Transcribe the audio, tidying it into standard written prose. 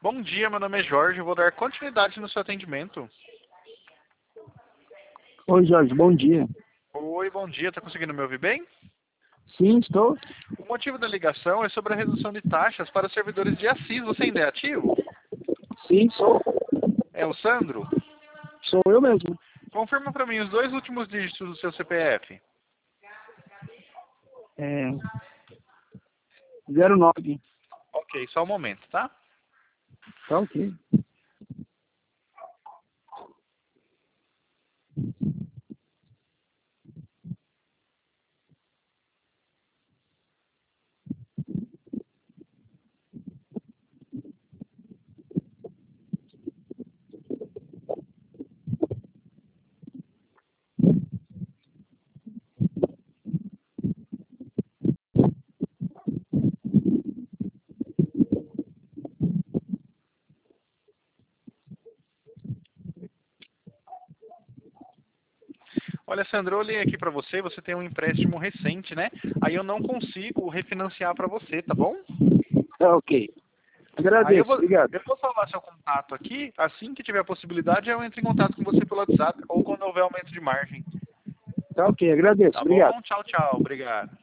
Bom dia, meu nome é Jorge, eu vou dar continuidade no seu atendimento. Oi, Jorge, bom dia. Oi, bom dia, tá conseguindo me ouvir bem? Sim, estou. O motivo da ligação é sobre a redução de taxas para os servidores de Assis. Você ainda é ativo? Sim, sou. É o Sandro? Sou eu mesmo. Confirma para mim os dois últimos dígitos do seu CPF. É 09. Ok, só um momento, tá? Tá ok. Olha, Sandro, eu olhei aqui para você, você tem um empréstimo recente, né? Aí eu não consigo refinanciar para você, tá bom? Tá ok. Aí Agradeço, obrigado. eu vou salvar seu contato aqui, assim que tiver a possibilidade eu entro em contato com você pelo WhatsApp ou quando houver aumento de margem. Tá ok, agradeço, Tá obrigado. bom? Tchau, tchau. Obrigado.